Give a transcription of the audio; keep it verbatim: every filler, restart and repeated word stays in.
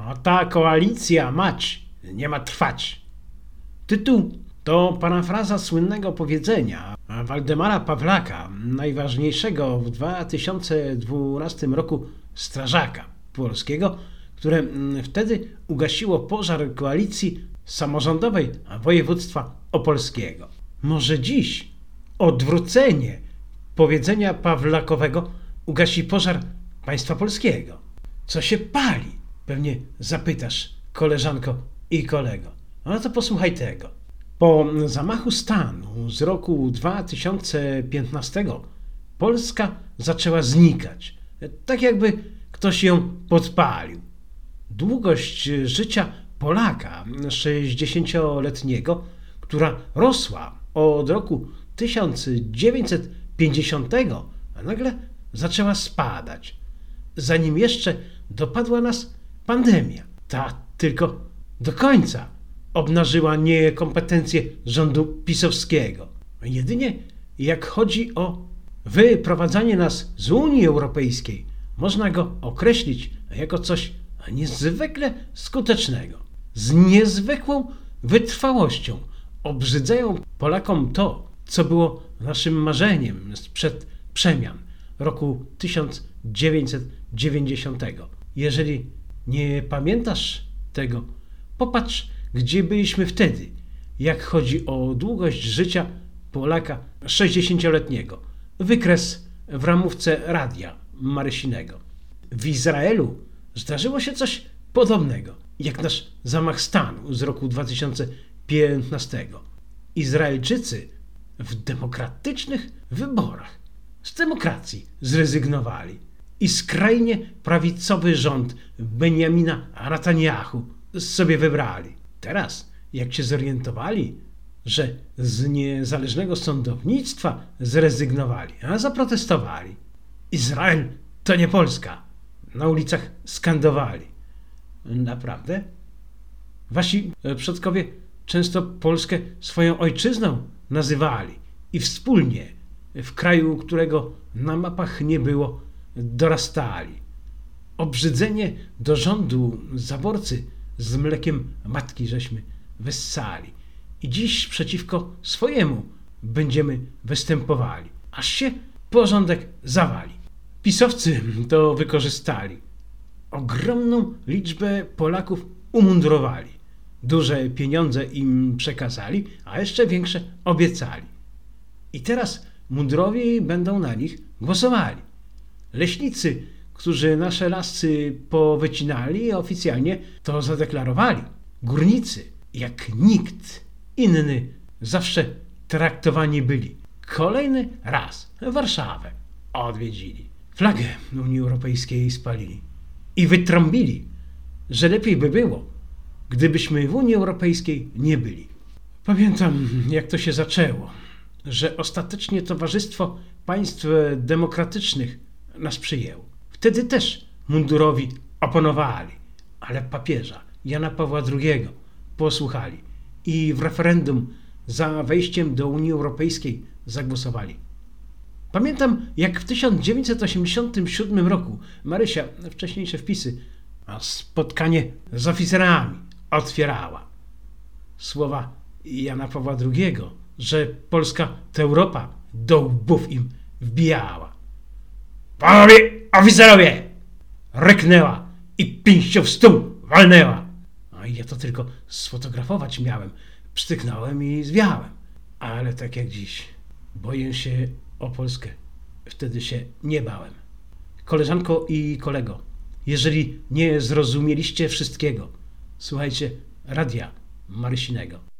A ta koalicja mać nie ma trwać. Tytuł to parafraza słynnego powiedzenia Waldemara Pawlaka, najważniejszego w dwa tysiące dwunastym roku strażaka polskiego, które wtedy ugasiło pożar koalicji samorządowej województwa opolskiego. Może dziś odwrócenie powiedzenia Pawlakowego ugasi pożar państwa polskiego. Co się pali? Pewnie zapytasz, koleżanko i kolego. No to posłuchaj tego. Po zamachu stanu z roku dwa tysiące piętnastego Polska zaczęła znikać. Tak jakby ktoś ją podpalił. Długość życia Polaka sześćdziesięcioletniego, która rosła od roku tysiąc dziewięćset pięćdziesiątego, a nagle zaczęła spadać. Zanim jeszcze dopadła nas pandemia. Ta tylko do końca obnażyła niekompetencję rządu pisowskiego. Jedynie jak chodzi o wyprowadzanie nas z Unii Europejskiej, można go określić jako coś niezwykle skutecznego. Z niezwykłą wytrwałością obrzydzają Polakom to, co było naszym marzeniem sprzed przemian roku tysiąc dziewięćset dziewięćdziesiątego. Jeżeli nie pamiętasz tego, popatrz, gdzie byliśmy wtedy, jak chodzi o długość życia Polaka sześćdziesięcioletniego. Wykres w ramówce Radia Marysinego. W Izraelu zdarzyło się coś podobnego, jak nasz zamach stanu z roku dwa tysiące piętnastego. Izraelczycy w demokratycznych wyborach z demokracji zrezygnowali i skrajnie prawicowy rząd Benjamina Netanjahu sobie wybrali. Teraz, jak się zorientowali, że z niezależnego sądownictwa zrezygnowali, a zaprotestowali. Izrael to nie Polska. Na ulicach skandowali. Naprawdę? Wasi przodkowie często Polskę swoją ojczyzną nazywali i wspólnie, w kraju, którego na mapach nie było, dorastali. Obrzydzenie do rządu zaborcy z mlekiem matki żeśmy wessali i dziś przeciwko swojemu będziemy występowali, aż się porządek zawali. Pisowcy to wykorzystali. Ogromną liczbę Polaków umundurowali. Duże pieniądze im przekazali, a jeszcze większe obiecali. I teraz mundurowi będą na nich głosowali. Leśnicy, którzy nasze lasy powycinali, oficjalnie to zadeklarowali. Górnicy, jak nikt inny, zawsze traktowani byli. Kolejny raz Warszawę odwiedzili. Flagę Unii Europejskiej spalili i wytrąbili, że lepiej by było, gdybyśmy w Unii Europejskiej nie byli. Pamiętam, jak to się zaczęło, że ostatecznie Towarzystwo Państw Demokratycznych nas przyjęło. Wtedy też mundurowi oponowali, ale papieża Jana Pawła drugiego posłuchali i w referendum za wejściem do Unii Europejskiej zagłosowali. Pamiętam, jak w tysiąc dziewięćset osiemdziesiątym siódmym roku Marysia, wcześniejsze wpisy, a spotkanie z oficerami otwierała. Słowa Jana Pawła drugiego, że Polska to Europa, do łbów im wbijała. Panowie oficerowie! Ryknęła i pięścią w stół walnęła. A ja to tylko sfotografować miałem. Pstryknąłem i zwiałem. Ale tak jak dziś, boję się o Polskę. Wtedy się nie bałem. Koleżanko i kolego, jeżeli nie zrozumieliście wszystkiego, słuchajcie Radia Marysinego.